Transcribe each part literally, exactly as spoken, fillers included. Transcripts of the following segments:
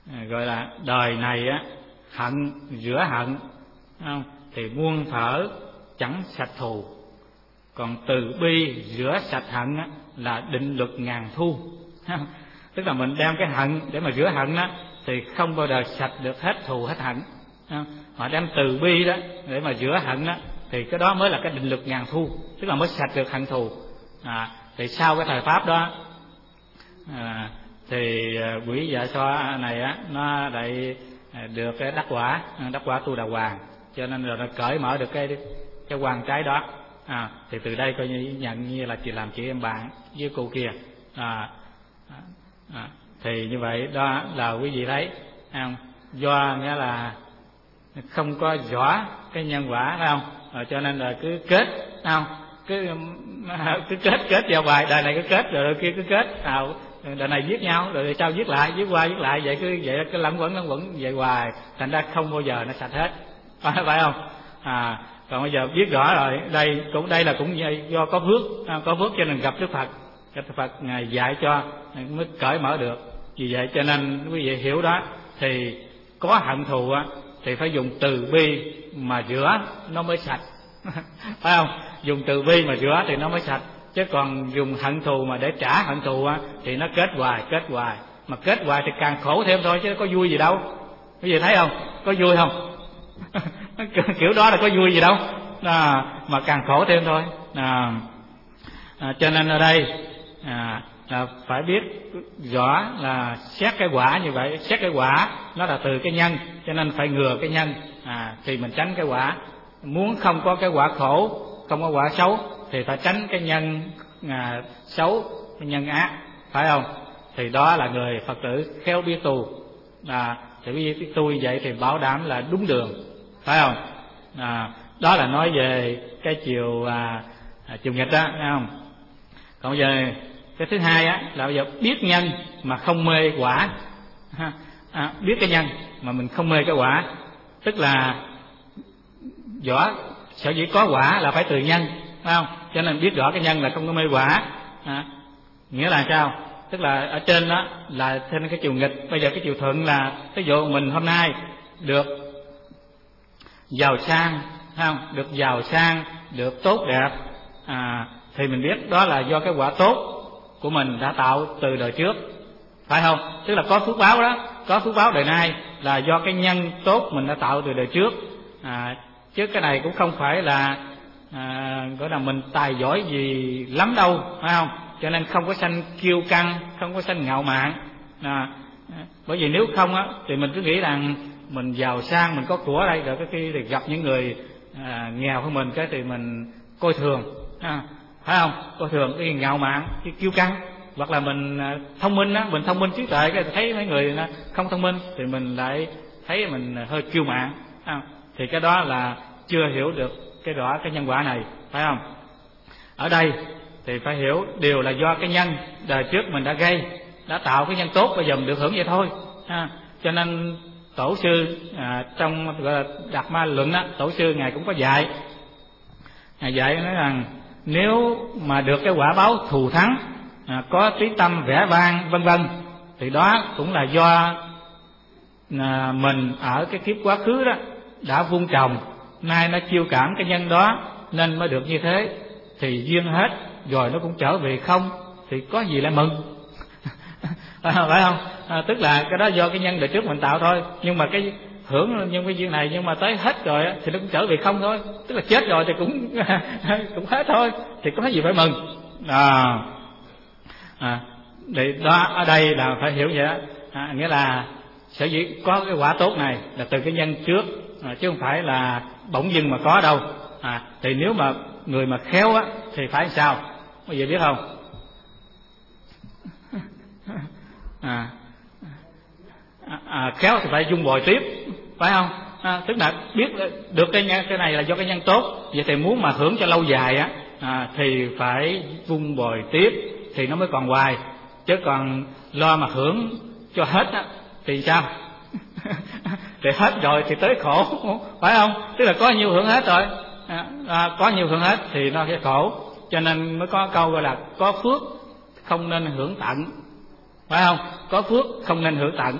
à, gọi là đời này á hận rửa hận, không? Thì muôn thở chẳng sạch thù, còn từ bi rửa sạch hận á, là định luật ngàn thu. Tức là mình đem cái hận để mà rửa hận á, thì không bao giờ sạch được hết thù hết hận. Mà đem từ bi đó để mà rửa hận á, thì cái đó mới là cái định luật ngàn thu, tức là mới sạch được hận thù. À, thì sau cái thời pháp đó à, thì quỷ dạ xoa này á nó lại được cái đắc quả, đắc quả tu đà hoàng, cho nên rồi nó cởi mở được cái cái quan trái đó. À, thì từ đây coi như nhận như là chị làm chị em bạn với cô kia. À, à, thì như vậy đó là quý vị thấy không? Do nghĩa là không có rõ cái nhân quả, phải không? À, cho nên là cứ kết, không? Cứ cứ kết kết vào hoài, đời này cứ kết rồi đời kia cứ kết, à, đời này giết nhau rồi sau giết lại, giết qua giết lại, vậy cứ vậy cứ lẫn quẩn lẫn quẩn vậy hoài, thành ra không bao giờ nó sạch hết, phải, phải không? À, còn bây giờ biết rõ rồi, đây cũng đây là cũng do có phước, có phước cho nên gặp Đức Phật, Đức Phật ngài dạy cho mới cởi mở được. Vì vậy cho nên quý vị hiểu đó, thì có hận thù á thì phải dùng từ bi mà rửa nó mới sạch, phải không? Dùng từ bi mà rửa thì nó mới sạch, chứ còn dùng hận thù mà để trả hận thù á thì nó kết hoài kết hoài, mà kết hoài thì càng khổ thêm thôi, chứ có vui gì đâu. Quý vị thấy không? Có vui không? Kiểu đó là có vui gì đâu, à, mà càng khổ thêm thôi. À, à, cho nên ở đây à, là phải biết rõ là xét cái quả như vậy. Xét cái quả nó là từ cái nhân, cho nên phải ngừa cái nhân, à, thì mình tránh cái quả. Muốn không có cái quả khổ, không có quả xấu thì phải tránh cái nhân à, xấu, cái nhân ác, phải không? Thì đó là người Phật tử khéo biết tu. À, thì biết tu như vậy thì bảo đảm là đúng đường, phải không? À, đó là nói về cái chiều à, chiều nghịch đó, phải không? Còn bây giờ cái thứ hai á là bây giờ biết nhân mà không mê quả. À, biết cái nhân mà mình không mê cái quả, tức là rõ sở dĩ có quả là phải từ nhân, phải không? Cho nên biết rõ cái nhân là không có mê quả. À, nghĩa là sao? Tức là ở trên đó là trên cái chiều nghịch, bây giờ cái chiều thuận là ví dụ mình hôm nay được giàu sang, phải không? Được giàu sang, được tốt đẹp, à, thì mình biết đó là do cái quả tốt của mình đã tạo từ đời trước, phải không? Tức là có phước báo đó, có phước báo đời nay là do cái nhân tốt mình đã tạo từ đời trước. À, chứ cái này cũng không phải là à, gọi là mình tài giỏi gì lắm đâu, phải không? Cho nên không có sanh kiêu căng, không có sanh ngạo mạn. À, bởi vì nếu không á thì mình cứ nghĩ rằng mình giàu sang, mình có của đây, rồi cái khi thì gặp những người à, nghèo hơn mình cái thì mình coi thường, à, phải không? Coi thường, cái ngạo mạn, cái kiêu căng. Hoặc là mình thông minh á, mình thông minh trí tuệ, cái thấy mấy người không thông minh thì mình lại thấy mình hơi kiêu mạn, à, thì cái đó là chưa hiểu được cái rõ cái nhân quả này, phải không? Ở đây thì phải hiểu đều là do cái nhân đời trước mình đã gây, đã tạo cái nhân tốt, bây giờ mình được hưởng vậy thôi. À, cho nên tổ sư à, trong gọi là Đạt Ma Luận á, tổ sư ngài cũng có dạy, ngài dạy nói rằng nếu mà được cái quả báo thù thắng, à, có trí tâm vẻ vang vân vân, thì đó cũng là do à, mình ở cái kiếp quá khứ đó đã vun trồng, nay nó chiêu cảm cái nhân đó nên mới được như thế. Thì duyên hết rồi nó cũng trở về không, thì có gì lại mừng. Phải không? À, tức là cái đó do cái nhân đời trước mình tạo thôi, nhưng mà cái hưởng nhưng cái duyên này, nhưng mà tới hết rồi thì nó cũng trở về không thôi, tức là chết rồi thì cũng cũng hết thôi, thì có gì phải mừng. À, à, để đó ở đây là phải hiểu vậy đó. À, nghĩa là sở dĩ có cái quả tốt này là từ cái nhân trước, à, chứ không phải là bỗng dưng mà có đâu. À, thì nếu mà người mà khéo á thì phải sao? Quý vị biết không? À, à, khéo thì phải dung bồi tiếp, phải không? À, tức là biết được cái nhân, cái này là do cái nhân tốt, vậy thì muốn mà hưởng cho lâu dài á, à, thì phải vun bồi tiếp thì nó mới còn hoài, chứ còn lo mà hưởng cho hết á thì sao? Thì hết rồi thì tới khổ, phải không? Tức là có nhiều hưởng hết rồi, à, à, có nhiều hưởng hết thì nó sẽ khổ. Cho nên mới có câu gọi là có phước không nên hưởng tận, phải không? Có phước không nên hưởng tận.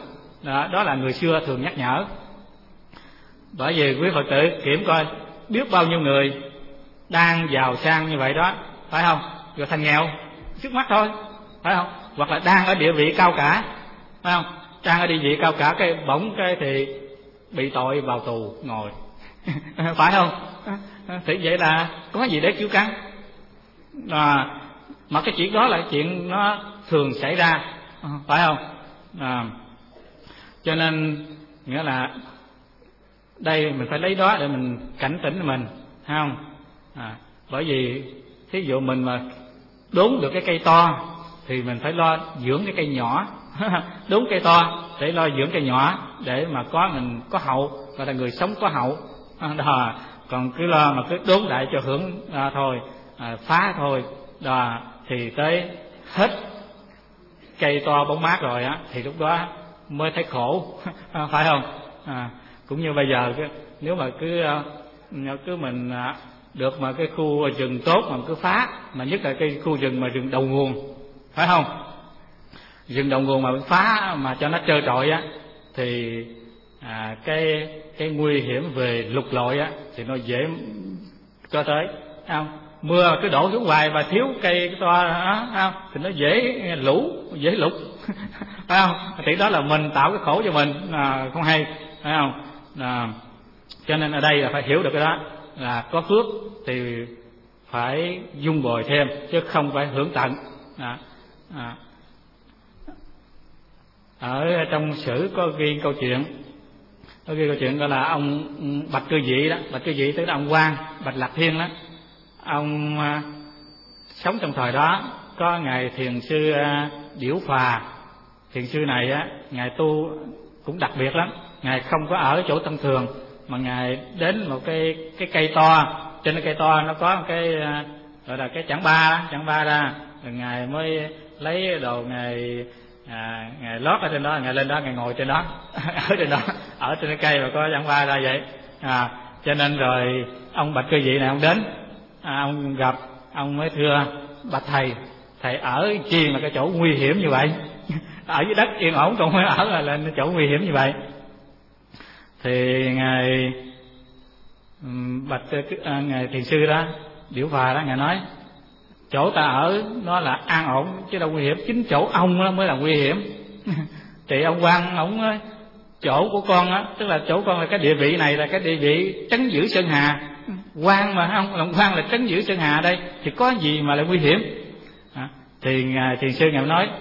đó, đó là người xưa thường nhắc nhở. Bởi vì quý Phật tử kiểm coi biết bao nhiêu người đang giàu sang như vậy đó, phải không, rồi thành nghèo trước mắt thôi, phải không, hoặc là đang ở địa vị cao cả, phải không, đang ở địa vị cao cả cái bỗng cái thì bị tội vào tù ngồi phải không, thì vậy là có gì để chịu căng à, mà cái chuyện đó là chuyện nó thường xảy ra, phải không à, cho nên nghĩa là đây mình phải lấy đó để mình cảnh tỉnh mình, phải không à, bởi vì thí dụ mình mà đốn được cái cây to thì mình phải lo dưỡng cái cây nhỏ đốn cây to để lo dưỡng cây nhỏ để mà có mình có hậu, gọi là người sống có hậu đó. Còn cứ lo mà cứ đốn đại cho hưởng à, thôi à, phá thôi đó, thì tới hết cây to bóng mát rồi á thì lúc đó mới thấy khổ phải không à, cũng như bây giờ nếu mà cứ cứ mình được mà cái khu rừng tốt mà cứ phá, mà nhất là cái khu rừng mà rừng đầu nguồn, phải không, rừng đầu nguồn mà phá mà cho nó trơ trọi á thì à, cái cái nguy hiểm về lục lội á thì nó dễ cho tới, không, mưa cứ đổ xuống hoài và thiếu cây cái to đó, không, thì nó dễ lũ dễ lụt phải không, thì đó là mình tạo cái khổ cho mình à, không hay, phải không à, cho nên ở đây là phải hiểu được cái đó, là có phước thì phải dung bồi thêm chứ không phải hưởng tận à, à. Ở trong sử có ghi câu chuyện, có ghi câu chuyện đó là ông Bạch Cư Dị đó, Bạch Cư Dị tức là ông Quan Bạch Lạc Thiên đó, ông à, sống trong thời đó. Có ngài thiền sư à, Điểu Phà, thiền sư này á ngài tu cũng đặc biệt lắm, ngài không có ở chỗ thông thường mà ngài đến một cái cái cây to, trên cái cây to nó có một cái à, gọi là cái chảng ba chảng ba ra, rồi ngài mới lấy đồ ngài à, ngài lót ở trên đó, ngài lên đó ngài ngồi trên đó ở trên đó, ở trên cái cây mà có chảng ba ra vậy à, cho nên rồi ông Bạch Cư Dị này ông đến à, ông gặp ông mới thưa bạch thầy, thầy ở chi mà cái chỗ nguy hiểm như vậy ở dưới đất yên ổn còn mới ở là lên chỗ nguy hiểm như vậy. Thì ngài bạch à, ngài thiền sư đó Điểu Phà đó, ngài nói chỗ ta ở nó là an ổn chứ đâu nguy hiểm, chính chỗ ông đó mới là nguy hiểm thì ông Quan ông nói chỗ của con á, tức là chỗ con là cái địa vị này là cái địa vị trấn giữ Sơn Hà, Quan mà không, lòng Quan là trấn giữ Sơn Hà đây thì có gì mà là nguy hiểm à, thì ngài thiền sư ngài nói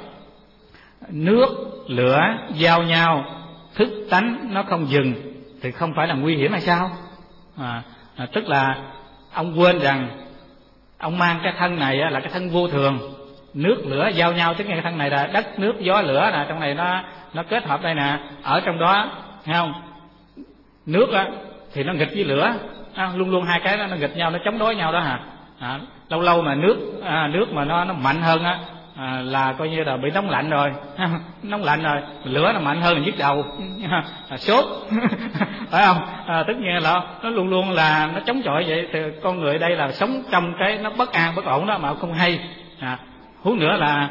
nước lửa giao nhau, thức tánh nó không dừng thì không phải là nguy hiểm hay sao à, à, tức là ông quên rằng ông mang cái thân này là cái thân vô thường, nước lửa giao nhau, tức là cái thân này là đất nước gió lửa nè, trong này nó nó kết hợp đây nè, ở trong đó thấy không, nước á thì nó nghịch với lửa à, luôn luôn hai cái đó nó nghịch nhau, nó chống đối nhau đó hả à, lâu lâu mà nước à, nước mà nó nó mạnh hơn á à, là coi như là bị nóng lạnh rồi nóng lạnh rồi, lửa nó mạnh hơn là nhức đầu à, sốt phải không à, tất nhiên là nó luôn luôn là nó chống chọi vậy, thì con người đây là sống trong cái nó bất an bất ổn đó mà không hay à, huống nữa là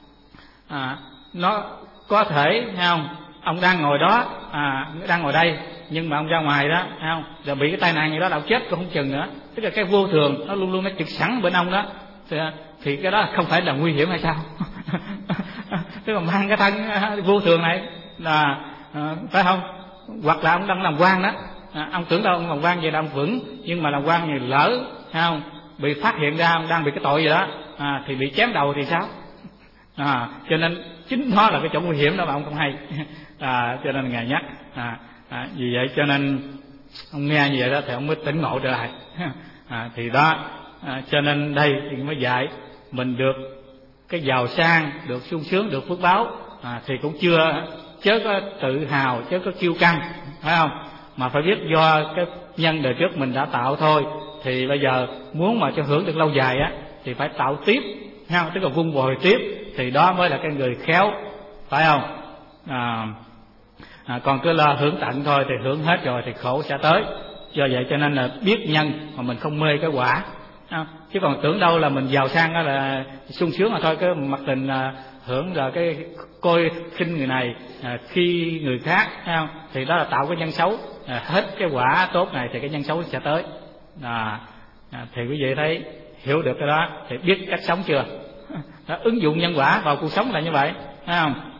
à, nó có thể thấy không, ông đang ngồi đó à, đang ngồi đây nhưng mà ông ra ngoài đó thấy không, rồi bị cái tai nạn gì đó đâu chết cũng không chừng nữa, tức là cái vô thường nó luôn luôn nó trực sẵn bên ông đó thì, thì cái đó không phải là nguy hiểm hay sao tức là mang cái thân vô thường này là à, phải không, hoặc là ông đang làm quan đó à, ông tưởng đâu ông làm quan vậy là ông vững, nhưng mà làm quan thì lỡ thấy không, bị phát hiện ra ông đang bị cái tội gì đó à, thì bị chém đầu thì sao à, cho nên chính nó là cái chỗ nguy hiểm đó mà ông không hay à, cho nên ngài nhắc à, à, vì vậy cho nên ông nghe như vậy đó thì ông mới tỉnh ngộ trở lại à, thì đó à, cho nên đây thì mới dạy mình được cái giàu sang, được sung sướng, được phước báo à, thì cũng chưa chớ có tự hào, chớ có kiêu căng, phải không, mà phải biết do cái nhân đời trước mình đã tạo thôi, thì bây giờ muốn mà cho hưởng được lâu dài á thì phải tạo tiếp ha, tức là vun bồi tiếp, thì đó mới là cái người khéo, phải không à, à, còn cứ lo hưởng tận thôi thì hưởng hết rồi thì khổ sẽ tới. Do vậy cho nên là biết nhân mà mình không mê cái quả, à, chứ còn tưởng đâu là mình giàu sang đó là sung sướng mà thôi, cái mặc tình là hưởng là cái coi khinh người này, à, khi người khác, không? Thì đó là tạo cái nhân xấu, à, hết cái quả tốt này thì cái nhân xấu sẽ tới. À, à, thì quý vị thấy hiểu được cái đó thì biết cách sống chưa? Đó, ứng dụng nhân quả vào cuộc sống là như vậy, thấy không?